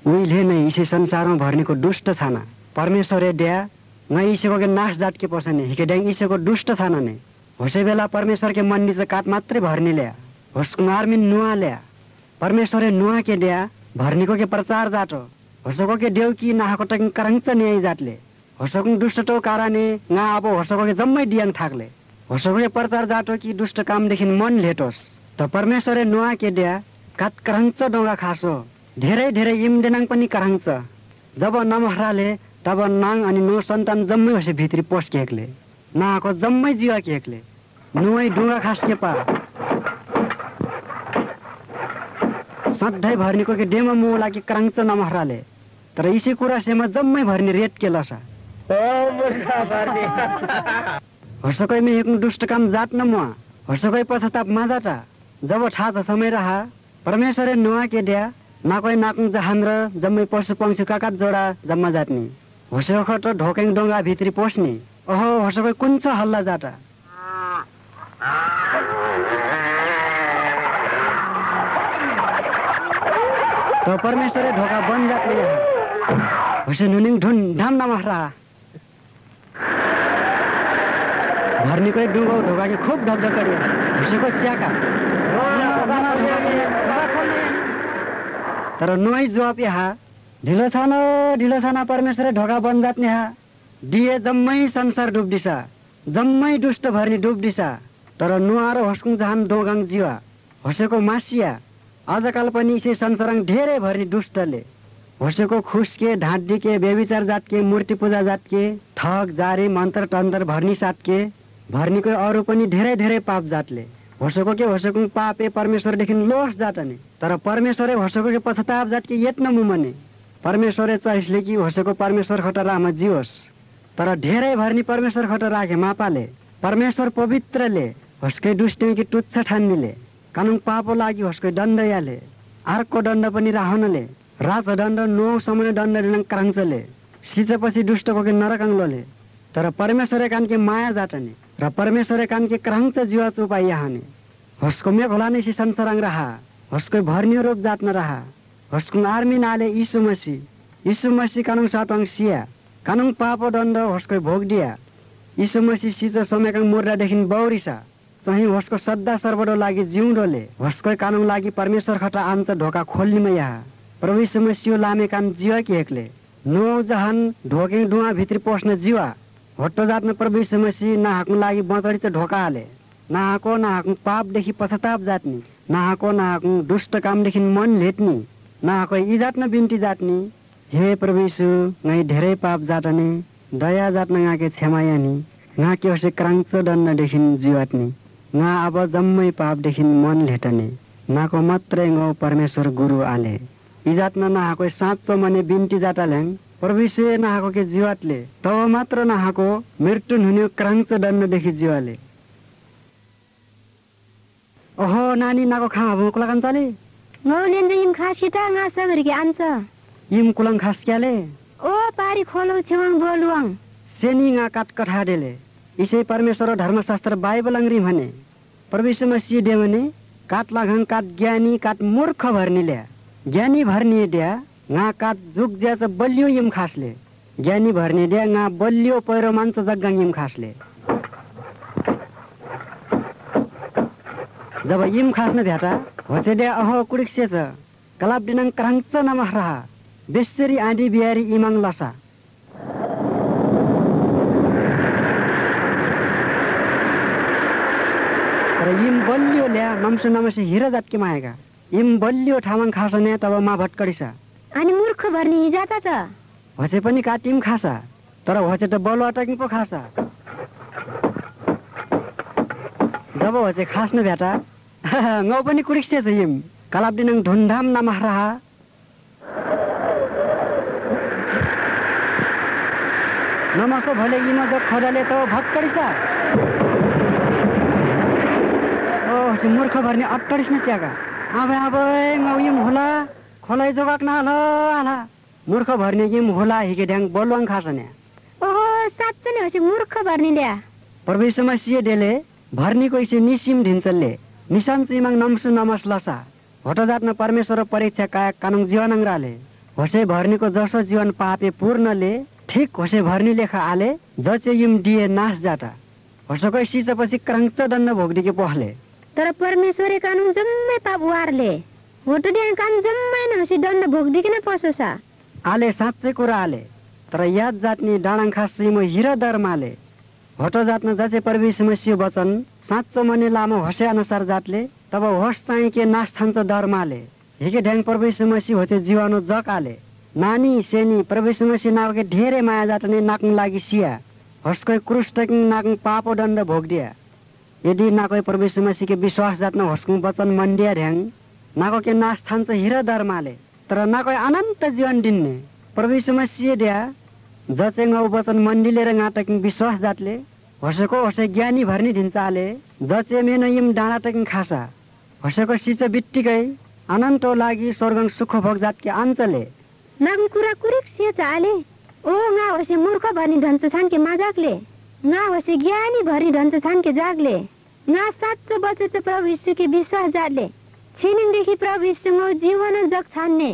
उहिले नै इसे संसारमा भर्नेको दुष्ट छाना परमेश्वर ड्या न इसेको के नाश जात के पर्छने हिके ड्याङ इसेको दुष्ट छाना ने होसे बेला परमेश्वर के मन निज काट मात्रै भर्ने ल्या होसको आर्मी नुआ ल्या परमेश्वर नुआ के ड्या भर्नेको के प्रचार जाटो होसको के देउ कि नाहको टकिङ करंच न्याय जातले होसको दुष्टटो कारणे ना अब होसको के जम्मै डियाङ थाक्ले होसको के प्रचार जाटो कि दुष्ट कामदेखि मन लेटोस् त परमेश्वर नुआ के ड्या काट करंच डोंगा खासो धेरै धेरै इमदेनाङ पनि करंच जब नमहराले तब नाङ अनि नो सन्तान जम्मै होसे भित्री पोस केकले नाको जम्मै जीवा केकले नुई डुङ्गा खास्के पा सधैँ भर्नेको के डेमा मुह लागि करंच नमहराले तर इसे कुरा सेमा जम्मै भर्ने रेट के लसा हर्षकै मे एक दुष्ट काम जात न मुआ हर्षकै पछताप माजाटा जब ठा समय रहा परमेश्वर नुआ के ड्या नाकै नाकुङ जहान र जम्मै पशु पंक्षी काकात जोडा जम्मा जात्ने होसको त ढोकेङ डोंगा भित्री पोस्ने ओहो होसको कुन छ हल्ला जाटा त परमेश्वर ढोका बन्द जातले यहाँ होसे नुनिङ ढुन ढाम नमहरा भर्नेकै डुङ्गो ढोका कि खुब ढकढक गरे होसेको च्याका तर नुई जवाब यहाँ ढिलो छाना परमेश्वर ढोका बन्द जात्ने हा दिए जम्मै संसार डुब्दिसा जम्मै दुष्ट भर्ने डुब्दिसा तर नुआ र होस्कुङ जहान डोगाङ जीवा होसेको मासिया आजकाल पनि इसे संसारङ धेरै भर्ने दुष्टले होसेको खुसके ढाँडीके व्यभिचार जातके मूर्ति पूजा जातके ठग जारी मन्त्र तन्त्र भर्नी सातके भर्नीको अरू पनि धेरै धेरै पाप जातले होसको के होसको पापे परमेश्वरदेखि लोस जातने तर परमेश्वरै होसको के पछताप जात के यत्न मुमने परमेश्वरै चाहिसले कि होसको परमेश्वर खट रामा जियोस् तर धेरै भर्नी परमेश्वर खट राखे मापाले परमेश्वर पवित्रले होसकै दुष्टि कि तुच्छ ठान्नीले कानुन पापो लागि होसकै दण्ड याले अर्को दण्ड पनि राहनले रात दण्ड नो समय दण्ड दिनं क्राङ्चले सिचपछि दुष्टको के नरकाङ्लोले तर परमेश्वरै कानके माया जाटने र परमेश्वर कान के क्रांत जीवा चुपाई हाने हस्को मे घोलाने सी संसारंग रहा हस्को भर्नियो रूप जात न रहा हस्को आर्मी नाले यीशु मसीह कानुङ सातवाङ सिया कानुङ पापो दण्ड हस्को भोग दिया यीशु मसीह सिचो समयका मुर्दादेखि बौरिसा चाहिँ हस्को सद्दा सर्वडो लागि जिउँदोले हस्को कानुङ लागि परमेश्वर खटा आन्छ ढोका खोल्नीमा यहाँ प्रभु यीशु मसीह लामे कान जीवा कि एकले नो जहान ढोके डुवा भित्री पस्न जीवा हट्टो जातमा प्रभु यीशु मसीह नाहको लागि बचडी त ढोका हाले नाहको पापदेखि पछताप जात्नी नाहको दुष्ट कामदेखि मन लेट्नी नाहको इजात्न बिन्ती जात्नी हे प्रभु यीशु नै धेरै पाप जाटने दया जात्न गाके क्षमायानी ना के होसे क्राङ्च दण्डदेखि जीवात्नी ना अब जम्मै पापदेखि मन लेटने नाको मात्रै गौ परमेश्वर गुरु आले इजात्न नाहको साँचो मने बिन्ती जाटाल्याङ प्रभुसे नाहाको के जीवातले तब मात्र नाहाको मृत्यु हुने क्राङ्च दण्डदेखि जीवाले ओहो नानी नाको खा भुकुला कान्छाले ngaulen im khasita nga sabar ki ancha इम कुलङ खास्क्याले ओ पारी खोलो छेवाङ बोलुवाङ सेनी nga काट कठाडेले इसै परमेश्वर धर्मशास्त्र बाइबल अंग्री भने परमेश्वर मसीह दे भने काट लाघङ काट ज्ञानी काट मूर्ख भर्नीले ज्ञानी भर्नी द्या nga काट जुग ज्याच बलियो इम खासले ज्ञानी भर्ने द्या nga बलियो पैरो मान्छ जग्गाङ इम खासले जब इम खास्न भ्याटा होचे द्या अहो कुडिक्से छ कलाप दिनङ क्राङ्च नमहरा बेसरी आँधी बिहारी इमाङ लसा र इम बलियो ल्या नम्सु नमसे हिरा जातकी माएका इम बलियो ठामङ खासने तब मा भटकडिसा अनि मूर्ख भर्नी जाता त होचे पनि काटिम खासा तर होचे त बल अटकिङ पो खासा जब होचे खास्न भ्याटा ngau पनि कुडिक्से छ इम कलाप दिनङ धुमधाम नमहरा नमस्ते भले इमा जो खडाले त भटकडिसा ओ से मूर्ख भर्ने अट्टडिस न त्यागा आबे ngau इम होला खोलै जोगाक न आला मूर्ख भर्ने इम होला हिके ढ्याङ बलवाङ खासने ओहो साच्चै नै होसे मूर्ख भर्नी ल्या परमेश्वरमा सिए देले भर्नी कोइसे निसिम ढिन्छले निशान चिमाङ नमसु नमस लसा हट जातन परमेश्वर परीक्षा का कानुङ जीवनङ राले होसे भर्नीको जसो जीवन पापे पूर्णले ठिक होसे भर्नी लेखा आले जचे यिम दिए नाश जाता होसकै सिचपछि क्रंच दण्ड भोग्दिके पहले तर परमेश्वरे कानुन जम्मै पाप वारले होटो दिया कान जम्मै न हसी दण्ड भोग्दिकिन पसोसा आले साँच्चै कुरा आले तर याद जातनी डाँडाङ खासैमा हिरा दरमाले होटो जातन जचे परमेश्वर वचन साँच्चो मने लामो होसे अनुसार जातले तब होस चाहिँ के नाश थान्छ दरमाले हिके ढ्याङ परमेश्वर होचे जीवानो जकाले नानी सेनी परमेश्वर नावके ढेरे माया जातने नाक्नु लागि सिया होसकै क्रुस टकिङ नाक्नु पापो दण्ड भोग्दिया यदि नाकै परमेश्वर के विश्वास जातन होस्कु वचन मन्डिया ढ्याङ नाको के नाश थान्छ हिरा दरमाले तर नाकै अनन्त जीवन दिन्ने परमेश्वर द्या जचे गौ वचन मन्दिलेर गाटकिङ विश्वास जातले होसको होसे ज्ञानी भर्नी दिन्छ आले जचे मेनो यिम डाँडा टकिङ खासा होसको सिच बित्तिकै अनन्त लागि स्वर्गङ सुख भोग जातके अञ्चले नाम कुरा कुरिक से चाले ओ गा होसे मूर्ख भर्नी धन्छ छानके माजाकले गा होसे ज्ञानी भर्नी धन्छ छानके जागले गा साँचो बचेच प्रभु यीशुके विश्वास जातले छिनिङदेखि प्रभु यीशुको जीवन जग छान्ने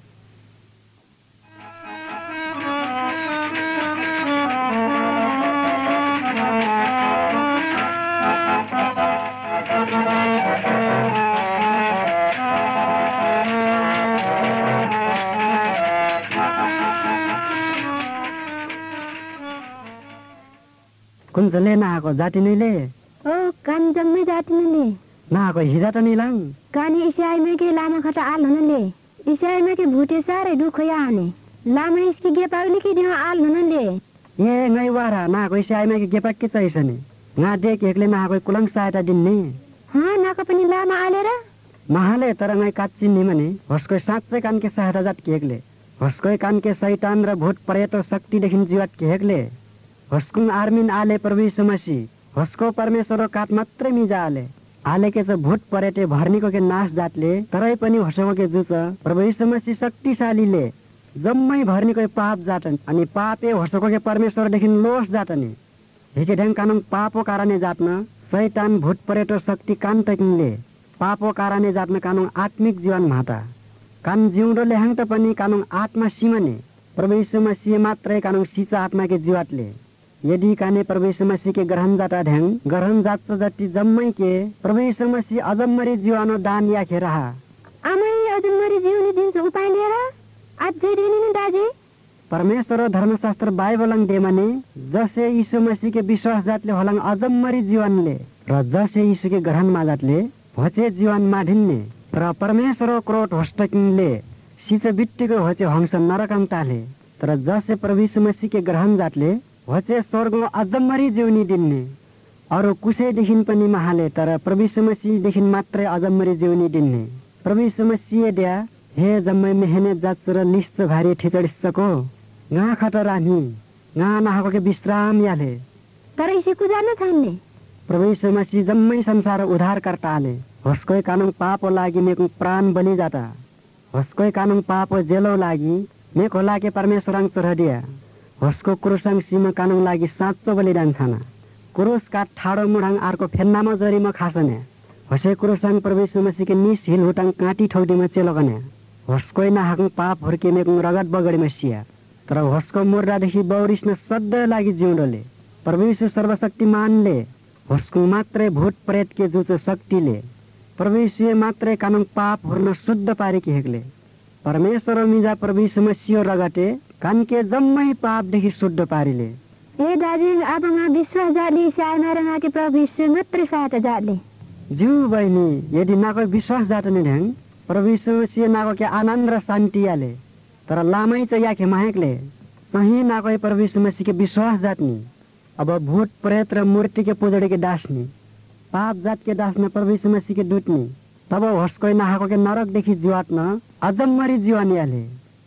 कुञ्जले नआएको जाति नैले ओ कान जम्मै जाति नैले नआएको हिजा त निलाङ कानी इसाईमा के लामा खटा आल हुनले इसाईमा के भुटे सारै दुख याने लामा इसकी गेपाउली के दिमा आल हुनले ए ngै वारा नआएको इसाईमा के गेपा के चाहिसने ना देख एकले नआएको कुलङ सहायता दिन्ने हाँ नाको पनि लामा आलेर महाले तर ngै काचिन्ने मने होसकै साँच्चै कानके सहायता जात के एकले होसकै कानके शैतान र भूत प्रेत शक्ति देखिन जीवात के एकले होस्कुङ आर्मिन आले परमेश्वर मसी होस्को परमेश्वर काट मात्रै मिजा आले के छ भूत परेटे भर्नीको के नाश जातले तरै पनि होसको के जुच परमेश्वर मसी शक्तिशालीले जम्मै भर्नीको पाप जातन अनि पापे होसको के परमेश्वर देखिन लोस जातने हिके ढ्याङ कानुन पापो कारणे जातन शैतान भूत परेटो शक्ति कान तकिङले पापो कारणे जातन कानुन आत्मिक जीवन माता कान जिउँदो लेहाङ त पनि कानुन आत्मा सिमने परमेश्वर मसी मात्रै कानुन सिचा आत्मा के जीवातले यदि काने परमेश्वर मसी के ग्रहण जाता ढ्याङ ग्रहण जात जति जम्मै के परमेश्वर मसी अजम्मरी जीवानो दान याखे रहा आमै अजम्मरी जीवनी दिन्छ उपाय लिएर अझै दिनु दाजी परमेश्वर धर्मशास्त्र बाइबलङ देमने जसे यीशु मसी के विश्वास जातले होलङ अजम्मरी जीवनले र जसे यीशु के ग्रहण मा जातले होचे जीवन माढिन्ने र परमेश्वर क्रोध होस्टकिङले सिच बिट्टिको होचे हंस नरकङ ताले तर जसे परमेश्वर मसी के ग्रहण जातले होचे स्वर्ग अजम्मरी जीवनी दिन्ने अरू कुसैदेखि पनि महाले तर परमेश्वर मसीदेखि मात्रै अजम्मरी जीवनी दिन्ने परमेश्वर मसी द्या हे जम्मै मेहनत जात र लिस्ट भारी ठिचडिसको गा खट रानी गा नहाको के विश्राम याले तर इसे कुजान थान्ने परमेश्वर मसी जम्मै संसार उद्धार करताले होस्कै कानुन पापो लागि मेको प्राण बलि जाता होस्कै कानुन पापो जेलो लागि मेको लागि परमेश्वरङ चोरदिया होस्को क्रुसङ सीमा कानुन लागि साँच्चो बलिदान छाना क्रुस का ठाडो मुढाङ अर्को फेन्नामा जरीमा खासने होसे क्रुसङ परमेश्वर मसीके निस हिल हुटाङ काटी ठौडीमा चेलोगने होस्कै नहाकङ पाप हुर्के मेको रगत बगडीमा सिया तर होस्को मुर्दादेखि बौरिस्न सधैँ लागि जिउँदोले परमेश्वर सर्वशक्तिमानले होस्को मात्रै भूत प्रेत के जुचो शक्तिले परमेश्वर मात्रै कानुन पाप हुर्न शुद्ध पारेकी हेक्ले परमेश्वर मिजा परमेश्वर मसीयो रगटे कानके जम्मै पापदेखि शुद्ध पारिले ए दाजी अब मा विश्वास जाली सायमा र माके प्रभु यीशु मात्रै सहायता जाले जिउ बहिनी यदि नाको विश्वास जातने ढ्याङ प्रभु यीशु नाको के आनन्द र शान्ति आले तर लामै चाहिँ याखे माहेकले कहीँ नाको प्रभु यीशु के विश्वास जातनी अब भूत प्रेत र मूर्ति के पूजड़ी के दासनी पाप जात के दासना प्रभु यीशु के दुटनी तब होस्कै नहाको के नरकदेखि जीवात्न अजम्मरी जीवन याले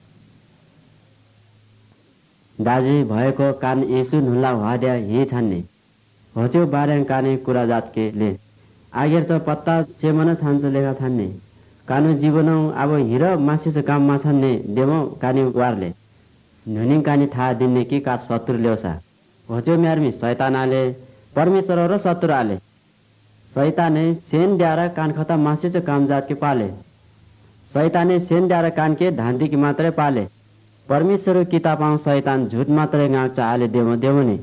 दाजी भएको कान येसु नुला वाद्या हि छान्ने होच्यो बारेन काने कुरा जात के ले आगेर त पत्ता सेमन छान्छ लेखा छान्ने कानु जीवनौ अब हिर मासिस काम मा छान्ने देमो कानी वारले नुनिङ कानी था दिन्ने कि काट शत्रु ल्याउसा होच्यो म्यारमी शैतानाले परमेश्वर र शत्रु आले शैताने सेन द्यारा कान खता मासिस काम जात के पाले शैताने सेन द्यारा कान के धान्दी की मात्रै पाले परमेश्वर किताबमा शैतान झुट मात्रै गाँव चाहले देवने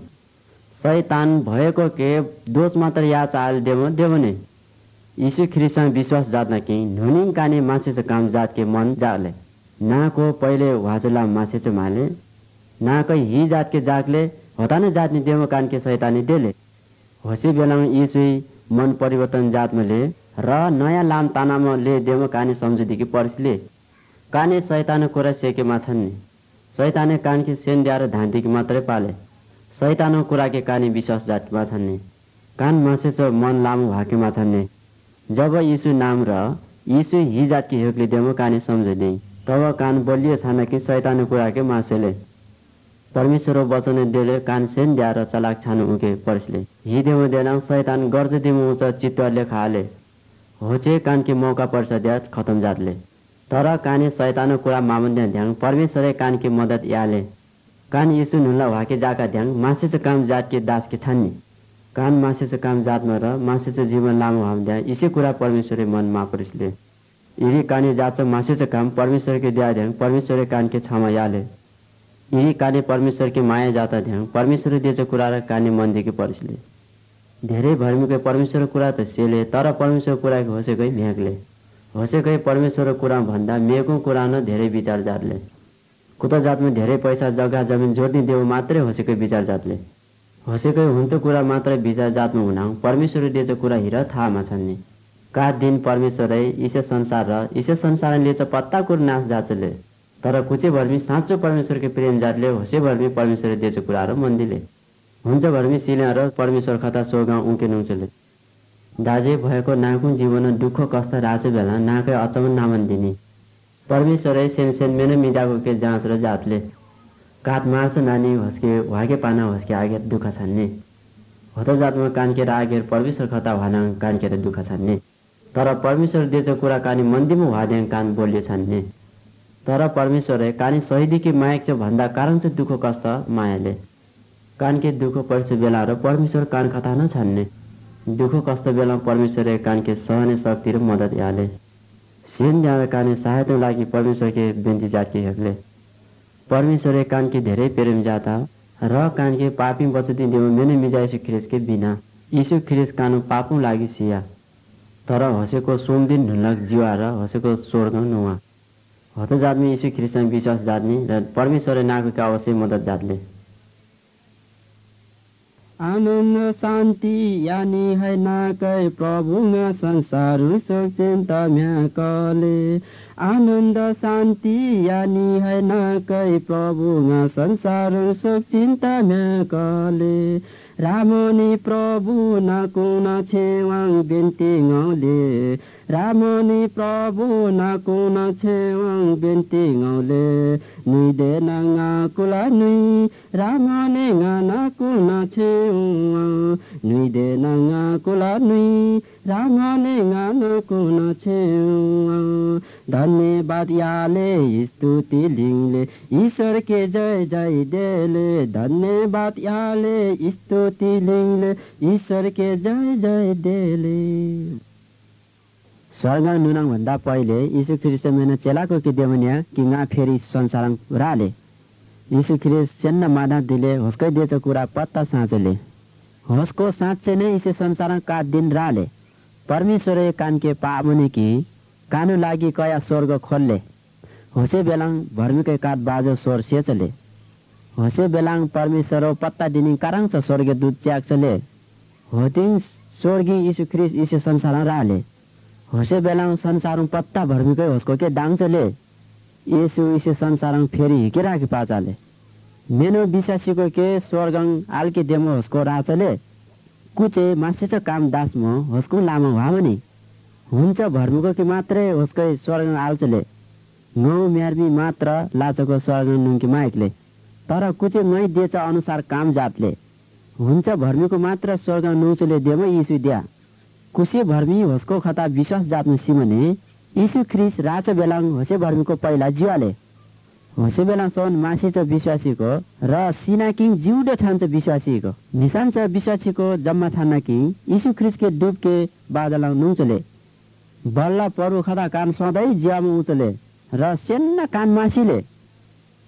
शैतान भएको के दोष मात्र या चाहले देवने यीशु ख्रिस्टमा विश्वास जात्न कि नुनिङ काने मासेच काम जात के मन जाले ना को पहिले वाजला मासेच माले ना कै ही जात के जागले होताने जातनी देव कान के शैतानी देले होसे बेलामा यीशु मन परिवर्तन जातमा ले र नयाँ लाम तानामा ले देव काने सम्झिदि कि परसले काने शैतान कुरा सेकेमा छन् नि शैताने कान के सेन द्याएर धान्ती मात्रै पाले शैतानो कुरा के काने विश्वास जातमा छन् नि कान मासेच मन लामो भाकेमा छन् नि जब यीशु नाम र यीशु ही जात के हेकले देव काने सम्झिदि तब कान बलियो छान कि शैतानो कुरा के मासेले परमेश्वर वचन देले कान सेन द्याएर चलाक छानु उके परसले ही देव देना शैतान गर्ज दिमु उच चित्तले खाले होचे कान के मौका पर्छ द्यात खतम जातले तर काने शैतानो कुरा मामन्द ध्यान परमेश्वर कान के मदत याले कान यीशु नुला वाके जाका ध्यान मासेच काम जात के दास के छान्नी कान मासेच काम जातमा र मासेच जीवन लामो हम द्या इसै कुरा परमेश्वर मन मा परसले यही काने जात मासेच काम परमेश्वर के द्या ध्यान परमेश्वर कान के क्षमा याले यही काने परमेश्वर के माया जाता ध्यान परमेश्वर देछ कुरा र काने मन देखि परसले धेरै भर्मीको परमेश्वर कुरा त सेले तर परमेश्वर कुरा होसेकै भ्याकले होसेकै परमेश्वर कुरा भन्दा मेको कुरा न धेरै विचार जातले कुत जातमा धेरै पैसा जग्गा जमिन जोड्ने देव मात्रै होसेकै विचार जातले होसेकै हुन्छ कुरा मात्रै विचार जातमा हुना परमेश्वर देछ कुरा हिरा थाहामा छन् नि का दिन परमेश्वरै ईशे संसार र ईशे संसारले चाहिँ पत्ता कुर नाश जाचले तर कुचे भर्मी साँचो परमेश्वर के प्रेम जातले होसे भर्मी परमेश्वर देछ कुरा र मन्दिले हुन्छ भर्मी सिले र परमेश्वर खता सोगा उके नउचले दाजे भएको नाकु जीवन दुःख कष्ट राज बेला नाकै अचमन नामन दिने परमेश्वरै सेन मेन मिजाको के जाँच र जातले काट मार्छ नानी हस्के वाके पाना हस्के आगे दुःख छन्ने हत जातमा कानकेर आगेर परमेश्वर खता भाना कानकेर दुःख छन्ने तर परमेश्वर देछ कुरा कानी मन्दिरमा वादे कान बोल्यो छन्ने तर परमेश्वरै कानी सहिदिकी मायक छ भन्दा कारण चाहिँ दुःख कष्ट मायाले कानके दुःख पर्छ बेला र परमेश्वर कान कथा न छन्ने दुःख कष्ट बेला परमेश्वर कानके सहने शक्ति र मद्दत याले सेन द्याएर काने सहायता लागि परमेश्वर के बिन्ती जातके हेक्ले परमेश्वर कानके धेरै प्रेम जाता र कानके पापी बचती देव मेने मिजाइसु ख्रिस के बिना यीशु ख्रिस कानु पापु लागि सिया तर हसेको सोमदिन ढुलक जीवा र हसेको स्वर्ग नुवा हत जातमे यीशु ख्रिस्टमा विश्वास जात्ने र परमेश्वर नागरिक अवश्य मद्दत जातले आनन्द शान्ति यानी है नाकै प्रभुमा संसार सुख चिन्ता म्याकले आनन्द शान्ति यानी है नाकै प्रभुमा संसार सुख चिन्ता म्याकले रामनी प्रभु नकुन छेवाङ बिन्ती गौले रामनी प्रभु नकुन छेवाङ बिन्ती गौले नुइदे नङा कुला नुई रामने गाना कुन छेवाङ नुइदे नङा कुला नुई रामने गाना कुन छेवाङ धन्यवाद याले स्तुति लिङले ईश्वर के जय जय देले धन्यवाद याले स्तुति लिङले ईश्वर के जय जय देले स्वर्ग नुनङ भन्दा पहिले यीशु ख्रिस्ट मेन चेलाको कि देवनिया कि गा फेरि संसारङ राले यीशु ख्रिस्ट सेन्न मादा दिले होस्कै देछ कुरा पत्ता साँचले होस्को साँच्चै नै यीशु संसारङ का दिन राले परमेश्वर कान के पामुनि कि कानु लागि कया स्वर्ग खोल्ले होसे बेलाङ भर्मिकै काट बाजो स्वर सेचले होसे बेलाङ परमेश्वर पत्ता दिनी काराङ छ स्वर्ग दूत च्याक्चले होतिङ स्वर्गी यीशु ख्रिस्ट यीशु संसारङ राले होसे बेलाङ संसारङ पत्ता भर्मिकै होस्को के डाङचले येसु यीशु संसारङ फेरि हिकेराकी पाचाले मेनो विश्वासीको के स्वर्गङ आल्के देमो होस्को राचले कुचे मासेछ काम दासमो होस्को लामो भावनी हुन्छ भर्मुको कि मात्रै होस्कै स्वर्गङ आल्चले नौ म्यार्मी मात्र लाचको स्वर्गङ नुङ्की माइकले तर कुचे मै देच अनुसार काम जातले हुन्छ भर्मीको मात्र स्वर्गङ नुचले देमो यीशु द्या कुसे भर्मी होस्को खता विश्वास जात्नु सिमने यीशु ख्रिस्ट राच बेलाङ होसे भर्मीको पहिला जिवाले होसे बेलाङ सोन मासिच विश्वासीको र सिनाकिङ जिउडो छान्छ विश्वासीको निशान्छ विश्वासीको जम्मा छान्न कि यीशु ख्रिस्टके डुबके बादलाङ नुचले बल्ल परु खता कान सधैँ जिवामा उचले र सेन्न कान मासिले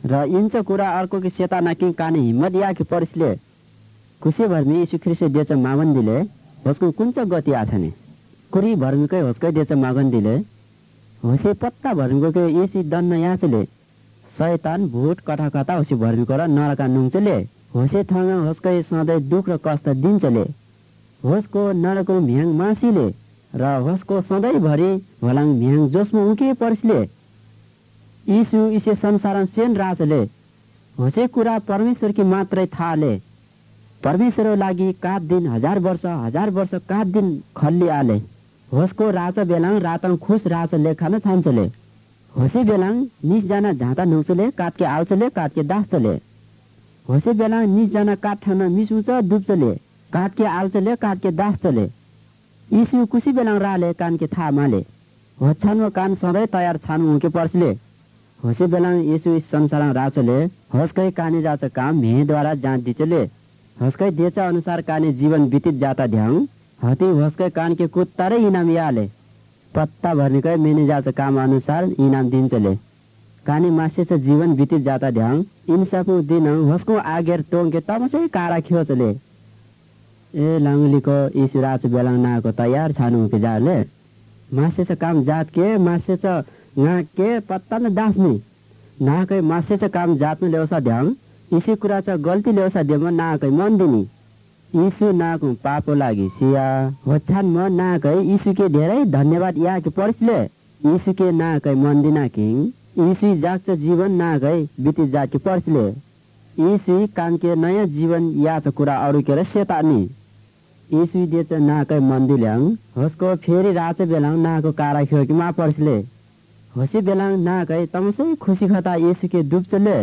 र इन्छ कुरा अर्को कि सेता नकिङ काने हिम्मत या कि परिसले खुसी भर्मी यीशु ख्रिस्ट देच मागन दिले होस्को कुंच गति आछने कुरी भर्मीकै होस्कै देच मागन दिले होसे पत्ता भर्मीको के यीशु दन्न याचले शैतान भूत कथा कथा होसी भर्मीको र नरका नुङचले होसे थङ होस्कै सधैँ दुख र कष्ट दिन्छले होसको नरको भ्याङ मासीले र होसको सधैँभरि भलाङ भ्याङ जोसमा उके परिसले यीशु इसे संसार सेन राजले होसे कुरा परमेश्वर की मात्रै थाले परमेश्वर लागि कात दिन हजार वर्ष कात दिन खल्ली आले होसको राजा बेलाङ रातङ खुस राजा लेखान छान्छले होसे बेलाङ निस जाना झाँता नुचले काटके आल्चले काटके दासले होसे बेलाङ निस जाना काट ठान मिसुच डुब्चले काटके आल्चले काटके दासले यीशु कुसी बेलाङ राले कानके था माले होछान कान सधैँ तयार छान उके पर्सले होसे बेलाङ यीशु संसार राचले हस्कै काने जाचा काम मेद्वारा जाँच दिचले हस्कै देचा अनुसार काने जीवन बितित जाता ध्याङ हती हस्कै कान के कुत्तारै इनाम याले पत्ता भर्नेकै मेने जाचा काम अनुसार इनाम दिन्छले काने मासेच जीवन बितित जाता ध्याङ इन्साफु दिन हस्को आगेर टोंके तमसै कारा खियोचले ए लाङ्गलीको यीशु राच बेलाङ नाको तयार छानु के जाले मासेच काम जात के मासेच ना के पत्ता न दास्ने ना कै मासेच काम जात्नु ल्याउँछ ध्याङ इसी कुरा छ गल्ती ल्याउँछ देम ना कै मन दिनी यीशु नाको पापो लागि सिया होछान म ना कै यीशु के धेरै धन्यवाद या के परिसले यीशु के ना कै मन दिना किङ यीशु जाग्छ जीवन ना कै बिति जात के परिसले यीशु कान के नयाँ जीवन या छ कुरा अरु के र सेतानी यीशु देच ना कै मन दिल्याङ हस्को फेरि राच बेलाङ नाको कारा खियो कि मा परिसले होसी बेलाङ नाकै तमसै खुसी खता यीशु के डुब्चले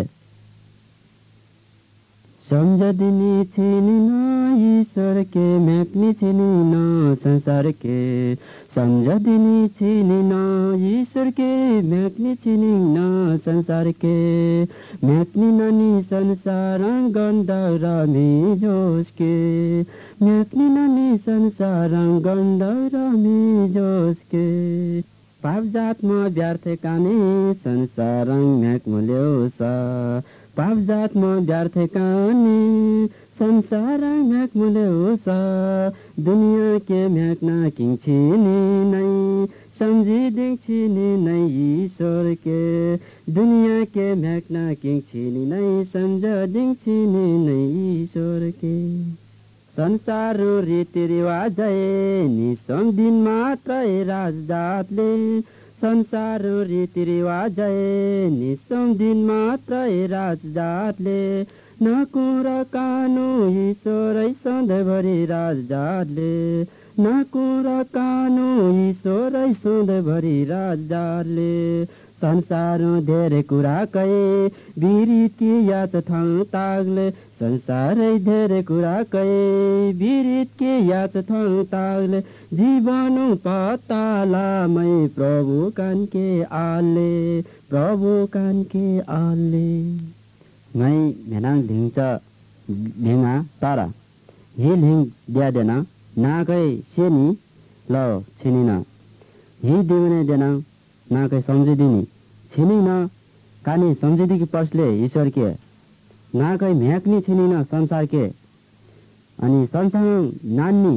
सम्झदिनी छिनिन ईश्वर के म्याक्नी छिनिन संसार के सम्झदिनी छिनिन ईश्वर के म्याक्नी छिनिन संसार के म्याक्नी ननी संसार गन्ध रमी जोस के म्याक्नी ननी संसार गन्ध रमी जोस के पाप जातमा व्यर्थ काने संसारङ म्याक मुल्योस पाप जातमा व्यर्थ काने संसारङ म्याक मुल्योस दुनिया के म्याक ना किङ छिने नै सम्झी दिङ छिने नै ईश्वर के दुनिया के म्याक ना किङ छिने नै सम्झ दिङ छिने नै ईश्वर के संसार रीतिरिवाज निसम दिन मात्र राजजातले संसार रीतिरिवाज निसम दिन मात्र राजजातले नकुर कानु ईश्वरै सधैँभरि राजजातले नकुर कानु ईश्वरै सधैँभरि राजजातले संसार धेरै कुरा कहे बिरित के याच थङ तागले संसारै धेरै कुरा कहे बिरित के याच थङ तागले जीवन पतालामै प्रभु कान के आले प्रभु कान के आले मै मेनाङ ढिङच ढिङा तारा हि ढिङ द्यादेन नाकै सेनी ल छिनिन हि दिउने देन नाकै सम्झिदिनी छिनिन कानी सम्झिदी कि पर्सले ईश्वर के नाकै म्याक्नी छिनिन संसार के अनि संसार नान्नी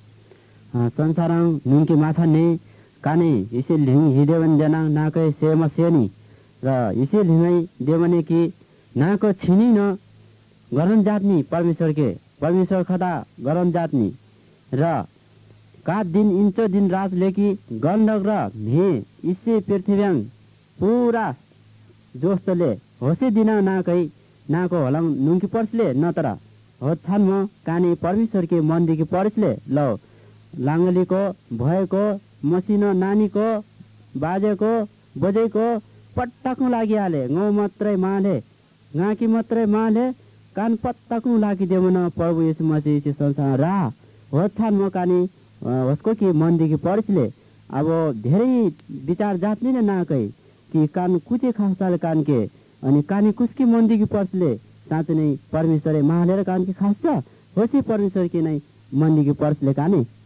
संसार नुनकी माछा ने काने इसे लिङ हिदेवन देना नाकै सेम सेनी र इसे लिङै देवने कि नाको छिनिन गरम जातनी परमेश्वर के परमेश्वर खदा गरम जातनी र का दिन इंचो दिन रात लेकी गंधक र मे इसे पृथ्व्याङ पूरा जोस्तले होसे दिना नाकै नाको हलङ नुङ्की पर्सले नतर होछान म काने परमेश्वर के मन्दिर के पर्सले ल लाङ्गलीको भएको मसिनो नानीको बाजेको बजेको पट्टाकु लागिहाले गौ मात्रै माले गाकी मात्रै माले कान पत्ताकु लागिदेवन प्रभु येशू मसीह संसार रा होछान म काने उसको कि मन्दिर के पर्सले अब धेरै विचार जात्ने न नाकै कि कान कुचे खास कान के अनि कानी कुसकी मन्दिर के पर्सले साँच्चै नै परमेश्वरले महालेर कान के खास छ होसी परमेश्वर के नै मन्दिर के पर्सले काने